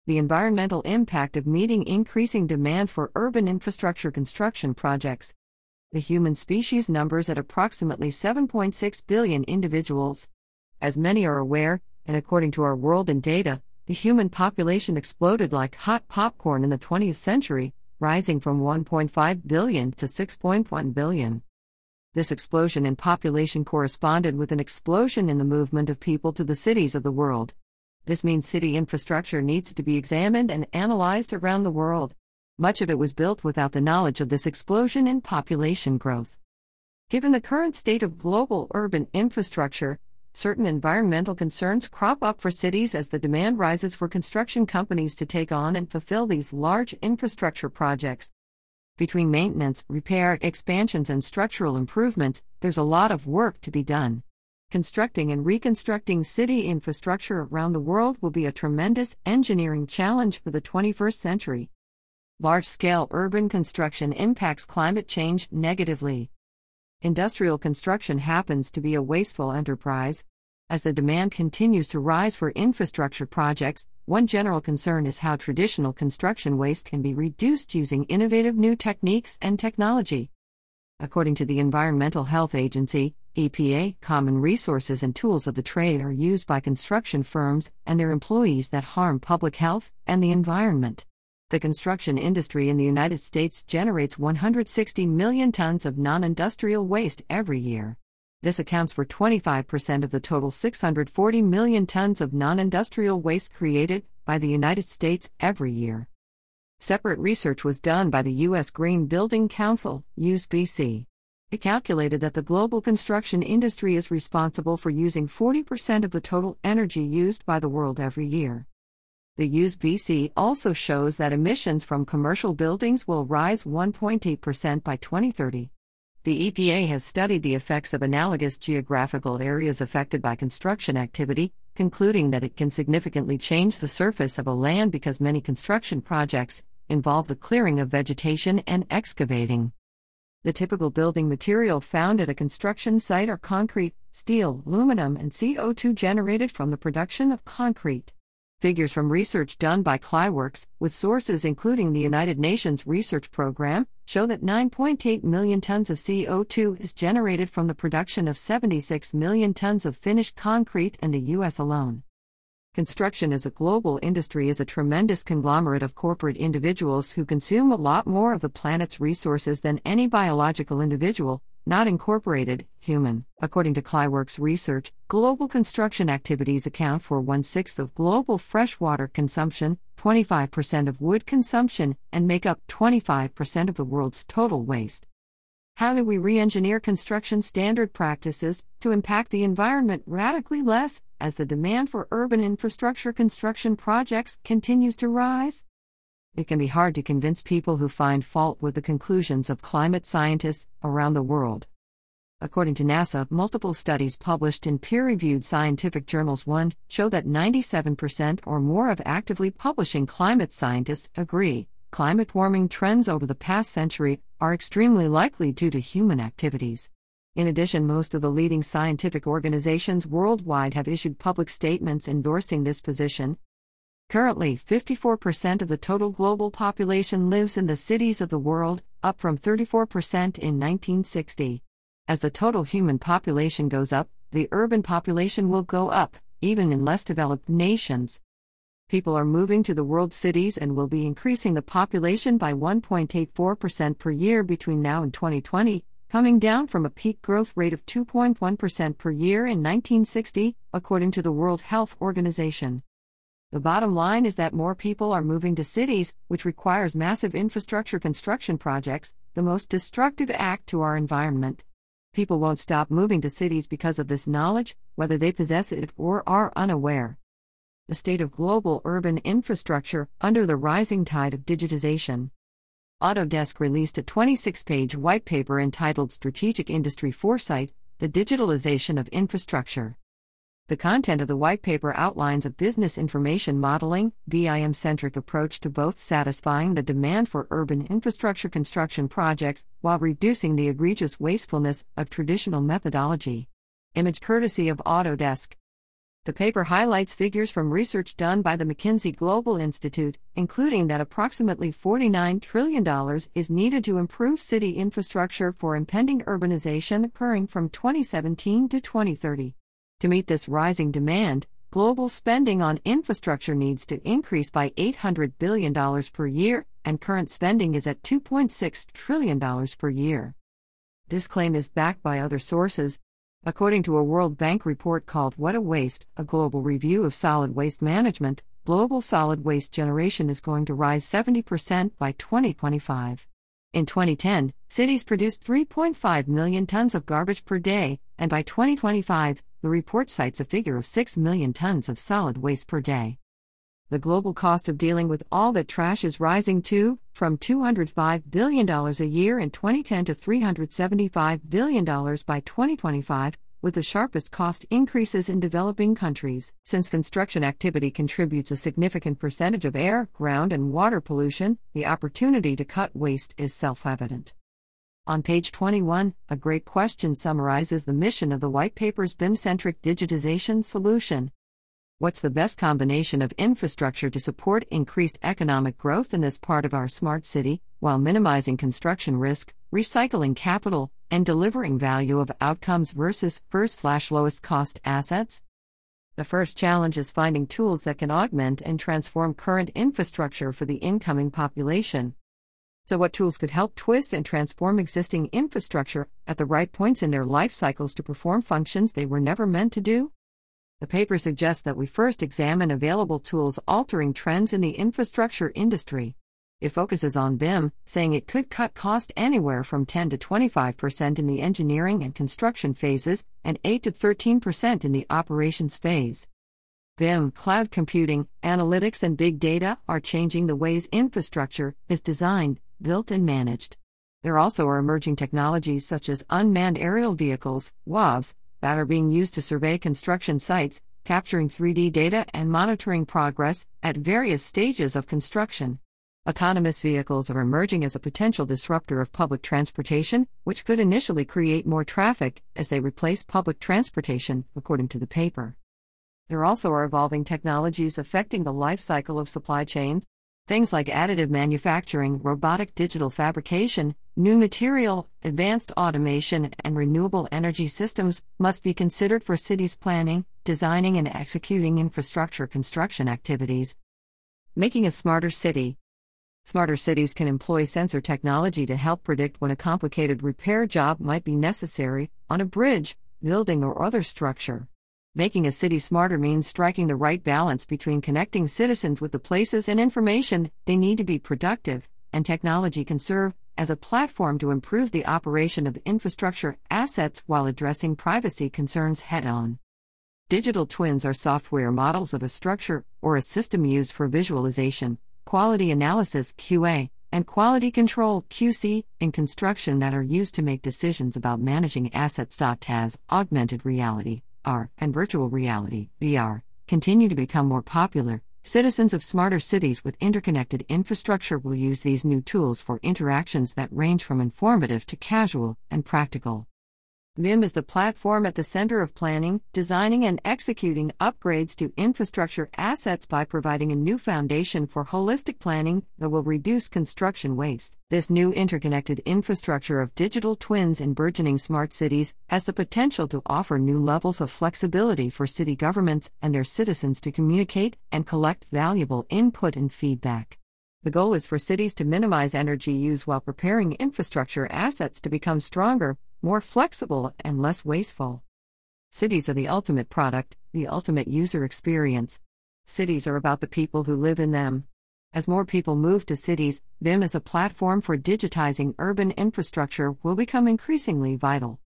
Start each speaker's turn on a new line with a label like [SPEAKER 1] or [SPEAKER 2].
[SPEAKER 1] The environmental impact of meeting increasing demand for urban infrastructure construction projects. The human species numbers at approximately 7.6 billion individuals. As many are aware, and according to our World in Data, the human population exploded like hot popcorn in the 20th century, rising from 1.5 billion to 6.1 billion. This explosion in population corresponded with an explosion in the movement of people to the cities of the world. This means city infrastructure needs to be examined and analyzed around the world. Much of it was built without the knowledge of this explosion in population growth. Given the current state of global urban infrastructure, certain environmental concerns crop up for cities as the demand rises for construction companies to take on and fulfill these large infrastructure projects. Between maintenance, repair, expansions, and structural improvements, there's a lot of work to be done. Constructing and reconstructing city infrastructure around the world will be a tremendous engineering challenge for the 21st century. Large-scale urban construction impacts climate change negatively. Industrial construction happens to be a wasteful enterprise. As the demand continues to rise for infrastructure projects, one general concern is how traditional construction waste can be reduced using innovative new techniques and technology. According to the Environmental Health Agency, EPA, common resources and tools of the trade are used by construction firms and their employees that harm public health and the environment. The construction industry in the United States generates 160 million tons of non-industrial waste every year. This accounts for 25% of the total 640 million tons of non-industrial waste created by the United States every year. Separate research was done by the U.S. Green Building Council, USBC. It calculated that the global construction industry is responsible for using 40% of the total energy used by the world every year. The USBC also shows that emissions from commercial buildings will rise 1.8% by 2030. The EPA has studied the effects of analogous geographical areas affected by construction activity, concluding that it can significantly change the surface of a land because many construction projects involve the clearing of vegetation and excavating. The typical building material found at a construction site are concrete, steel, aluminum, and CO2 generated from the production of concrete. Figures from research done by Clyworks, with sources including the United Nations Research Program, show that 9.8 million tons of CO2 is generated from the production of 76 million tons of finished concrete in the U.S. alone. Construction as a global industry is a tremendous conglomerate of corporate individuals who consume a lot more of the planet's resources than any biological individual, not incorporated, human. According to Clyworks research, global construction activities account for 1/6 of global freshwater consumption, 25% of wood consumption, and make up 25% of the world's total waste. How do we re-engineer construction standard practices to impact the environment radically less as the demand for urban infrastructure construction projects continues to rise? It can be hard to convince people who find fault with the conclusions of climate scientists around the world. According to NASA, multiple studies published in peer-reviewed scientific journals show that 97% or more of actively publishing climate scientists agree climate warming trends over the past century are extremely likely due to human activities. In addition, most of the leading scientific organizations worldwide have issued public statements endorsing this position. Currently, 54% of the total global population lives in the cities of the world, up from 34% in 1960. As the total human population goes up, the urban population will go up, even in less developed nations. People are moving to the world cities and will be increasing the population by 1.84% per year between now and 2020, coming down from a peak growth rate of 2.1% per year in 1960, according to the World Health Organization. The bottom line is that more people are moving to cities, which requires massive infrastructure construction projects, the most destructive act to our environment. People won't stop moving to cities because of this knowledge, whether they possess it or are unaware. The state of global urban infrastructure under the rising tide of digitization. Autodesk released a 26-page white paper entitled Strategic Industry Foresight: The Digitalization of Infrastructure. The content of the white paper outlines a business information modeling, BIM-centric approach to both satisfying the demand for urban infrastructure construction projects while reducing the egregious wastefulness of traditional methodology. Image courtesy of Autodesk. The paper highlights figures from research done by the McKinsey Global Institute, including that approximately $49 trillion is needed to improve city infrastructure for impending urbanization occurring from 2017 to 2030. To meet this rising demand, global spending on infrastructure needs to increase by $800 billion per year, and current spending is at $2.6 trillion per year. This claim is backed by other sources. According to a World Bank report called What a Waste, a global review of solid waste management, global solid waste generation is going to rise 70% by 2025. In 2010, cities produced 3.5 million tons of garbage per day, and by 2025, the report cites a figure of 6 million tons of solid waste per day. The global cost of dealing with all that trash is rising too, from $205 billion a year in 2010 to $375 billion by 2025, with the sharpest cost increases in developing countries. Since construction activity contributes a significant percentage of air, ground, and water pollution, the opportunity to cut waste is self-evident. On page 21, a great question summarizes the mission of the white paper's BIM-centric digitization solution. What's the best combination of infrastructure to support increased economic growth in this part of our smart city, while minimizing construction risk, recycling capital, and delivering value of outcomes versus first/lowest cost assets? The first challenge is finding tools that can augment and transform current infrastructure for the incoming population. So what tools could help twist and transform existing infrastructure at the right points in their life cycles to perform functions they were never meant to do? The paper suggests that we first examine available tools altering trends in the infrastructure industry. It focuses on BIM, saying it could cut cost anywhere from 10 to 25% in the engineering and construction phases, and 8 to 13% in the operations phase. BIM, cloud computing, analytics, and big data are changing the ways infrastructure is designed, built, and managed. There also are emerging technologies such as unmanned aerial vehicles, UAVs, that are being used to survey construction sites, capturing 3D data and monitoring progress at various stages of construction. Autonomous vehicles are emerging as a potential disruptor of public transportation, which could initially create more traffic as they replace public transportation, according to the paper. There also are evolving technologies affecting the life cycle of supply chains. Things like additive manufacturing, robotic digital fabrication, new material, advanced automation, and renewable energy systems must be considered for cities' planning, designing, and executing infrastructure construction activities. Making a smarter city. Smarter cities can employ sensor technology to help predict when a complicated repair job might be necessary on a bridge, building, or other structure. Making a city smarter means striking the right balance between connecting citizens with the places and information they need to be productive, and technology can serve as a platform to improve the operation of infrastructure assets while addressing privacy concerns head-on. Digital twins are software models of a structure or a system used for visualization, quality analysis (QA), and quality control (QC) in construction that are used to make decisions about managing assets. As augmented reality (AR) and virtual reality (VR) continue to become more popular, citizens of smarter cities with interconnected infrastructure will use these new tools for interactions that range from informative to casual and practical. BIM is the platform at the center of planning, designing, and executing upgrades to infrastructure assets by providing a new foundation for holistic planning that will reduce construction waste. This new interconnected infrastructure of digital twins in burgeoning smart cities has the potential to offer new levels of flexibility for city governments and their citizens to communicate and collect valuable input and feedback. The goal is for cities to minimize energy use while preparing infrastructure assets to become stronger, more flexible, and less wasteful. Cities are the ultimate product, the ultimate user experience. Cities are about the people who live in them. As more people move to cities, BIM as a platform for digitizing urban infrastructure will become increasingly vital.